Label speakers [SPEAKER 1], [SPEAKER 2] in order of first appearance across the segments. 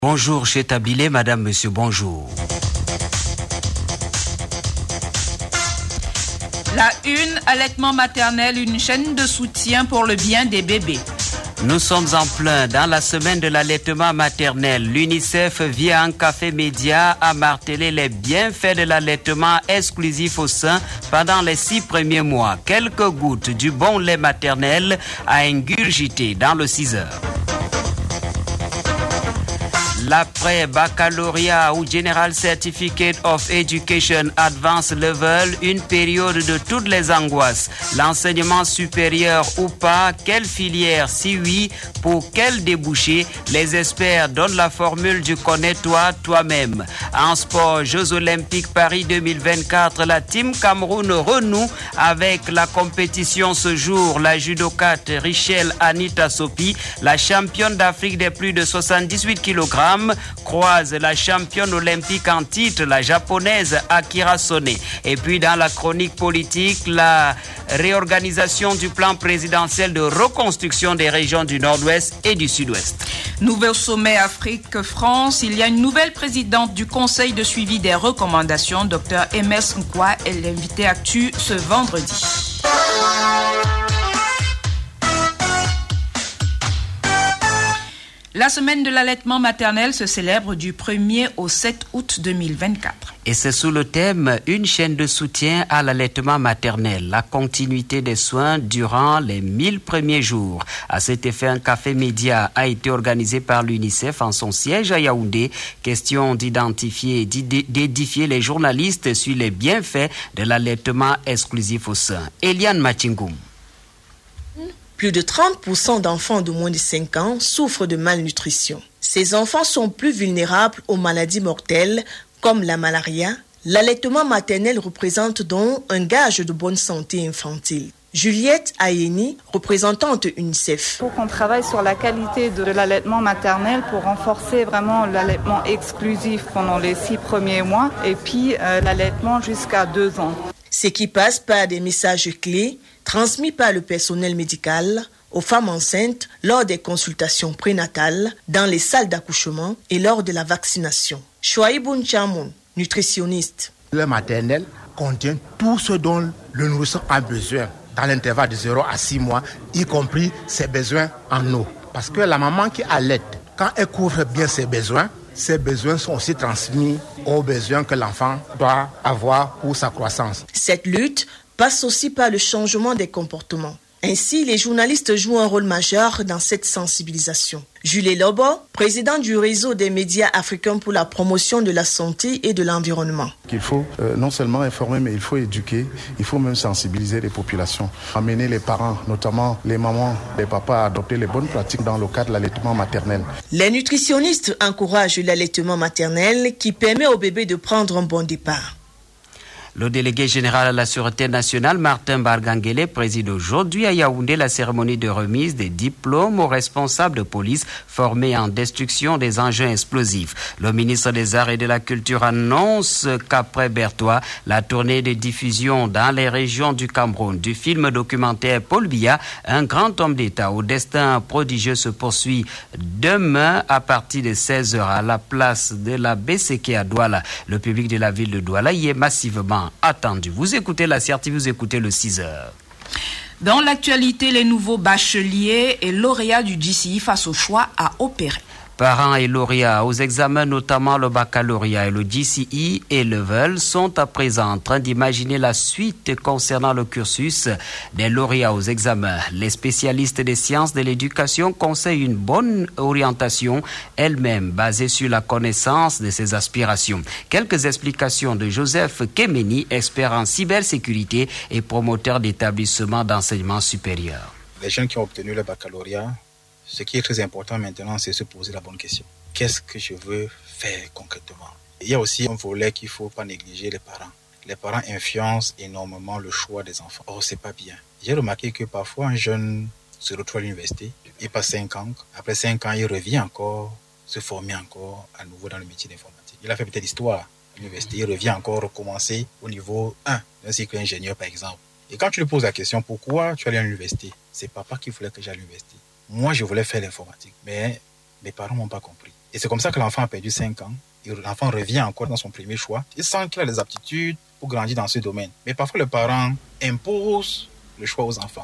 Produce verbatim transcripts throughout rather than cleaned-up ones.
[SPEAKER 1] Bonjour, chez Tabilé, madame, monsieur, bonjour.
[SPEAKER 2] La une, allaitement maternel, une chaîne de soutien pour le bien des bébés.
[SPEAKER 1] Nous sommes en plein dans la semaine de l'allaitement maternel. L'UNICEF, via un café média, a martelé les bienfaits de l'allaitement exclusif au sein pendant les six premiers mois. Quelques gouttes du bon lait maternel à ingurgiter dans le six heures. L'après-baccalauréat ou General Certificate of Education Advanced Level, une période de toutes les angoisses. L'enseignement supérieur ou pas, quelle filière, si oui, pour quel débouché? Les experts donnent la formule du connais-toi toi-même. En sport, Jeux Olympiques Paris deux mille vingt-quatre, la Team Cameroun renoue avec la compétition ce jour. La judokate Richelle Anita Sopi, la championne d'Afrique des plus de soixante-dix-huit kilogrammes, croise la championne olympique en titre, la japonaise Akira Sone. Et puis dans la chronique politique, la réorganisation du plan présidentiel de reconstruction des régions du Nord-Ouest et du Sud-Ouest.
[SPEAKER 2] Nouveau sommet Afrique-France, il y a une nouvelle présidente du Conseil de suivi des recommandations, Dr Emes Nkwa, est l'invité actu ce vendredi. La semaine de l'allaitement maternel se célèbre du premier au sept août deux mille vingt-quatre.
[SPEAKER 1] Et c'est sous le thème « Une chaîne de soutien à l'allaitement maternel, la continuité des soins durant les mille premiers jours ». À cet effet, un café média a été organisé par l'UNICEF en son siège à Yaoundé. Question d'identifier et d'édifier les journalistes sur les bienfaits de l'allaitement exclusif au sein. Eliane Machingoum.
[SPEAKER 3] Plus de trente pour cent d'enfants de moins de cinq ans souffrent de malnutrition. Ces enfants sont plus vulnérables aux maladies mortelles comme la malaria. L'allaitement maternel représente donc un gage de bonne santé infantile. Juliette Ayeni, représentante UNICEF.
[SPEAKER 4] Il faut qu'on travaille sur la qualité de l'allaitement maternel pour renforcer vraiment l'allaitement exclusif pendant les six premiers mois et puis euh, l'allaitement jusqu'à deux ans.
[SPEAKER 3] Ce qui passe par des messages clés transmis par le personnel médical aux femmes enceintes lors des consultations prénatales, dans les salles d'accouchement et lors de la vaccination. Chouaïboun Chamoun, nutritionniste.
[SPEAKER 5] Le maternel contient tout ce dont le nourrisson a besoin dans l'intervalle de zéro à six mois, y compris ses besoins en eau. Parce que la maman qui allaite, quand elle couvre bien ses besoins, ces besoins sont aussi transmis aux besoins que l'enfant doit avoir pour sa croissance.
[SPEAKER 3] Cette lutte passe aussi par le changement des comportements. Ainsi, les journalistes jouent un rôle majeur dans cette sensibilisation. Julie Lobo, président du réseau des médias africains pour la promotion de la santé et de l'environnement.
[SPEAKER 6] Il faut euh, non seulement informer, mais il faut éduquer, il faut même sensibiliser les populations, amener les parents, notamment les mamans, les papas, à adopter les bonnes pratiques dans le cadre de l'allaitement maternel.
[SPEAKER 3] Les nutritionnistes encouragent l'allaitement maternel qui permet au bébé de prendre un bon départ.
[SPEAKER 1] Le délégué général à la Sûreté nationale, Martin Barganguele, préside aujourd'hui à Yaoundé la cérémonie de remise des diplômes aux responsables de police formés en destruction des engins explosifs. Le ministre des Arts et de la Culture annonce qu'après Berthois, la tournée de diffusion dans les régions du Cameroun du film documentaire Paul Biya, un grand homme d'État au destin prodigieux, se poursuit demain à partir de seize heures à la place de la B C K à Douala. Le public de la ville de Douala y est massivement attendu. Vous écoutez la C R T, vous écoutez le six heures.
[SPEAKER 2] Dans l'actualité, les nouveaux bacheliers et lauréats du G C I face au choix à opérer.
[SPEAKER 1] Parents et lauréats aux examens, notamment le baccalauréat et le G C I et Level, sont à présent en train d'imaginer la suite concernant le cursus des lauréats aux examens. Les spécialistes des sciences de l'éducation conseillent une bonne orientation, elle-même basée sur la connaissance de ses aspirations. Quelques explications de Joseph Kemeni, expert en cybersécurité et promoteur d'établissements d'enseignement supérieur.
[SPEAKER 7] Les jeunes qui ont obtenu le baccalauréat, ce qui est très important maintenant, c'est se poser la bonne question. Qu'est-ce que je veux faire concrètement? Il y a aussi un volet qu'il ne faut pas négliger, les parents. Les parents influencent énormément le choix des enfants. Or, c'est pas bien. J'ai remarqué que parfois, un jeune se retrouve à l'université, il passe cinq ans. Après cinq ans, il revient encore, se former encore à nouveau dans le métier d'informatique. Il a fait peut-être l'histoire à l'université, il revient encore recommencer au niveau un d'un cycle ingénieur, par exemple. Et quand tu lui poses la question, pourquoi tu es allé à l'université? C'est papa qui voulait que j'aille à l'université. Moi, je voulais faire l'informatique, mais mes parents ne m'ont pas compris. Et c'est comme ça que l'enfant a perdu cinq ans. Et l'enfant revient encore dans son premier choix. Il sent qu'il a les aptitudes pour grandir dans ce domaine. Mais parfois, les parents imposent le choix aux enfants.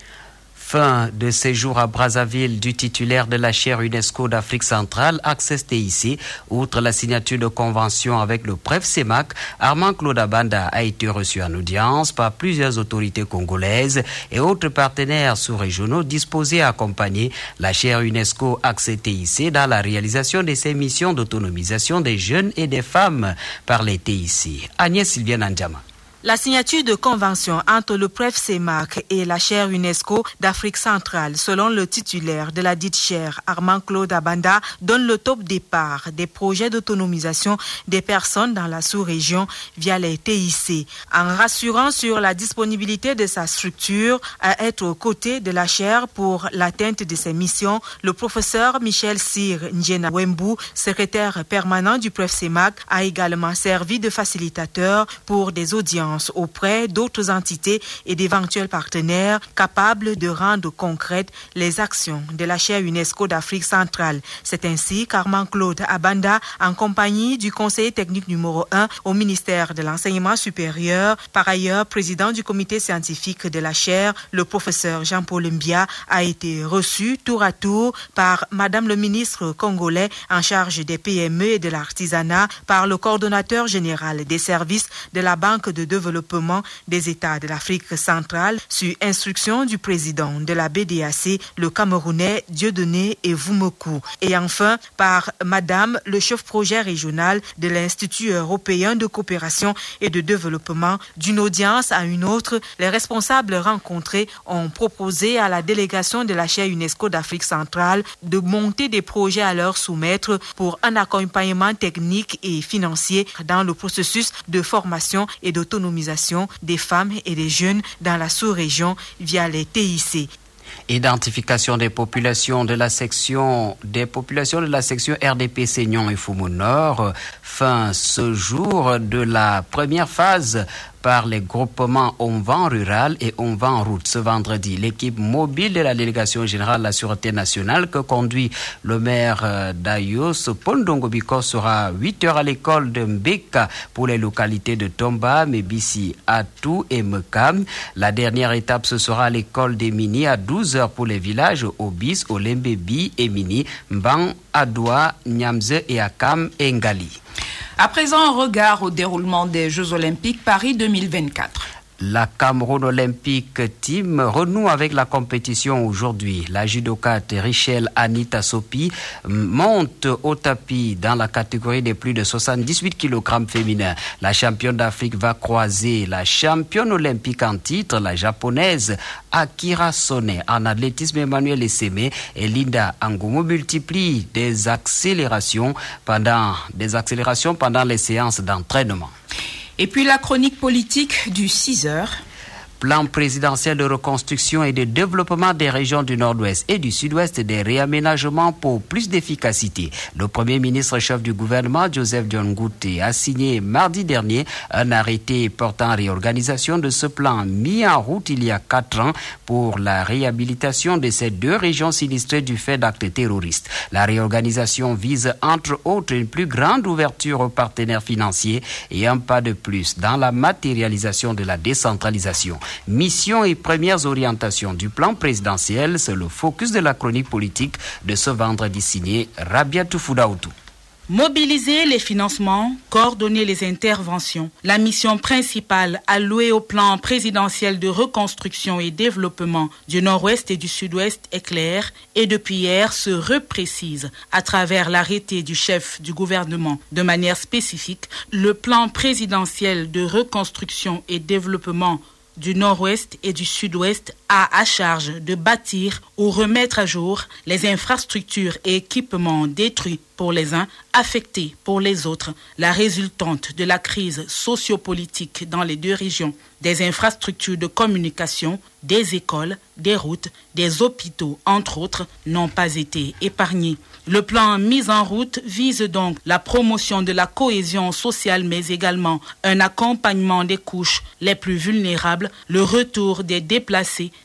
[SPEAKER 1] Fin de séjour à Brazzaville du titulaire de la chaire UNESCO d'Afrique centrale, Access T I C. Outre la signature de convention avec le P R E F CEMAC, Armand Claude Abanda a été reçu en audience par plusieurs autorités congolaises et autres partenaires sous-régionaux disposés à accompagner la chaire UNESCO Access T I C dans la réalisation de ses missions d'autonomisation des jeunes et des femmes par les T I C. Agnès Sylviane Andjama.
[SPEAKER 8] La signature de convention entre le P R E F CEMAC et la chaire UNESCO d'Afrique centrale, selon le titulaire de la dite chaire, Armand Claude Abanda, donne le top départ des projets d'autonomisation des personnes dans la sous-région via les T I C, en rassurant sur la disponibilité de sa structure à être aux côtés de la chaire pour l'atteinte de ses missions. Le professeur Michel Cyr Njena Wembu, secrétaire permanent du P R E F CEMAC, a également servi de facilitateur pour des audiences auprès d'autres entités et d'éventuels partenaires capables de rendre concrètes les actions de la chaire UNESCO d'Afrique centrale. C'est ainsi qu'Armand Claude Abanda, en compagnie du conseiller technique numéro un au ministère de l'Enseignement supérieur, par ailleurs président du comité scientifique de la chaire, le professeur Jean-Paul Mbia, a été reçu tour à tour par Madame le ministre congolais en charge des P M E et de l'artisanat, par le coordonnateur général des services de la Banque de développement des États de l'Afrique centrale, sur instruction du président de la B D A C, le Camerounais Dieudonné Evoumekou. Et enfin, par Madame le chef projet régional de l'Institut européen de coopération et de développement. D'une audience à une autre, les responsables rencontrés ont proposé à la délégation de la chaire UNESCO d'Afrique centrale de monter des projets à leur soumettre pour un accompagnement technique et financier dans le processus de formation et d'autonomisation des femmes et des jeunes dans la sous-région via les T I C.
[SPEAKER 1] Identification des populations de la section des populations de la section R D P Seignon et Foumo Nord. Fin ce jour de la première phase par les groupements Onvan Rural et Onvan Route. Ce vendredi, l'équipe mobile de la délégation générale de la Sûreté nationale que conduit le maire d'Ayos, Paul Ndongobiko, sera à huit heures à l'école de Mbeka pour les localités de Tomba, Mebisi, Atou et Mekam. La dernière étape, ce sera à l'école des Mini à douze heures pour les villages Obis, Olembebi, Emini, Mbang, Adoua, Nyamze et Akam et Ngali.
[SPEAKER 2] À présent, un regard au déroulement des Jeux Olympiques Paris deux mille vingt-quatre.
[SPEAKER 1] La Cameroun Olympique Team renoue avec la compétition aujourd'hui. La judokate Richelle Anita Sopi monte au tapis dans la catégorie des plus de soixante-dix-huit kilogrammes féminins. La championne d'Afrique va croiser la championne olympique en titre, la japonaise Akira Sone. En athlétisme, Emmanuel Esseme et Linda Angomo multiplient des accélérations pendant, des accélérations pendant les séances d'entraînement.
[SPEAKER 2] Et puis la chronique politique du six heures.
[SPEAKER 1] Plan présidentiel de reconstruction et de développement des régions du Nord-Ouest et du Sud-Ouest, des réaménagements pour plus d'efficacité. Le Premier ministre chef du gouvernement, Joseph Dion Ngouté, a signé mardi dernier un arrêté portant réorganisation de ce plan mis en route il y a quatre ans pour la réhabilitation de ces deux régions sinistrées du fait d'actes terroristes. La réorganisation vise entre autres une plus grande ouverture aux partenaires financiers et un pas de plus dans la matérialisation de la décentralisation. Mission et premières orientations du plan présidentiel, c'est le focus de la chronique politique de ce vendredi signé Rabiatou Foudaoutou.
[SPEAKER 9] Mobiliser les financements, coordonner les interventions. La mission principale allouée au plan présidentiel de reconstruction et développement du Nord-Ouest et du Sud-Ouest est claire et depuis hier se reprécise à travers l'arrêté du chef du gouvernement. De manière spécifique, le plan présidentiel de reconstruction et développement du Nord-Ouest et du Sud-Ouest a à charge de bâtir ou remettre à jour les infrastructures et équipements détruits pour les uns, affectés pour les autres, la résultante de la crise sociopolitique dans les deux régions. Des infrastructures de communication, des écoles, des routes, des hôpitaux, entre autres, n'ont pas été épargnés. Le plan mis en route vise donc la promotion de la cohésion sociale, mais également un accompagnement des couches les plus vulnérables, le retour des déplacés,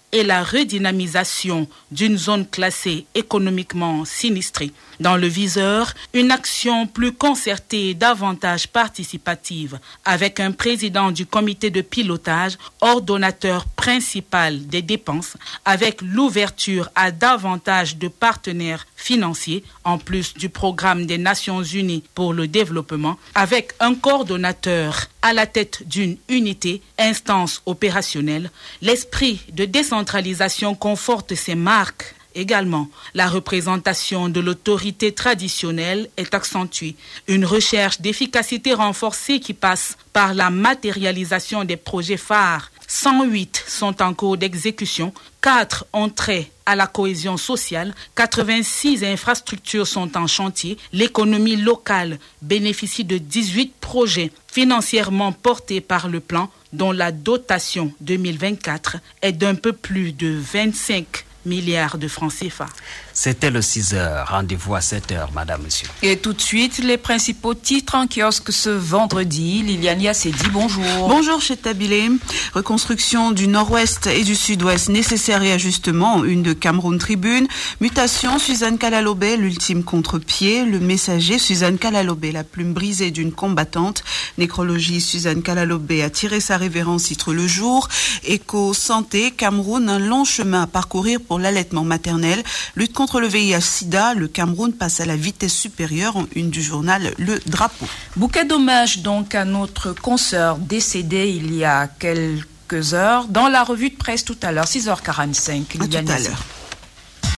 [SPEAKER 9] et la redynamisation d'une zone classée économiquement sinistrée. Dans le viseur, une action plus concertée et davantage participative avec un président du comité de pilotage, ordonnateur principal des dépenses, avec l'ouverture à davantage de partenaires financiers, en plus du programme des Nations Unies pour le développement, avec un coordonnateur à la tête d'une unité, instance opérationnelle. L'esprit de décentralisation conforte ses marques. Également, la représentation de l'autorité traditionnelle est accentuée. Une recherche d'efficacité renforcée qui passe par la matérialisation des projets phares. cent huit sont en cours d'exécution, quatre ont trait à la cohésion sociale, quatre-vingt-six infrastructures sont en chantier. L'économie locale bénéficie de dix-huit projets financièrement portés par le plan, dont la dotation deux mille vingt-quatre est d'un peu plus de vingt-cinq milliards de francs C F A.
[SPEAKER 1] C'était le six heures. Rendez-vous à sept heures, madame, monsieur.
[SPEAKER 2] Et tout de suite, les principaux titres en kiosque ce vendredi. Liliane Yassedi, bonjour.
[SPEAKER 10] Bonjour, Cheta Bilé. Reconstruction du nord-ouest et du sud-ouest, nécessaire et ajustement. Une de Cameroun Tribune. Mutation, Suzanne Kalalobé, l'ultime contre-pied. Le messager, Suzanne Kalalobé, la plume brisée d'une combattante. Nécrologie, Suzanne Kalalobé a tiré sa révérence, titre Le Jour. Éco-santé, Cameroun, un long chemin à parcourir pour l'allaitement maternel. Lutte contre Contre le V I H sida, le Cameroun passe à la vitesse supérieure, en une du journal Le Drapeau.
[SPEAKER 2] Bouquet d'hommage donc à notre consoeur décédée il y a quelques heures dans la revue de presse tout à l'heure, six heures quarante-cinq.
[SPEAKER 10] À tout à l'heure.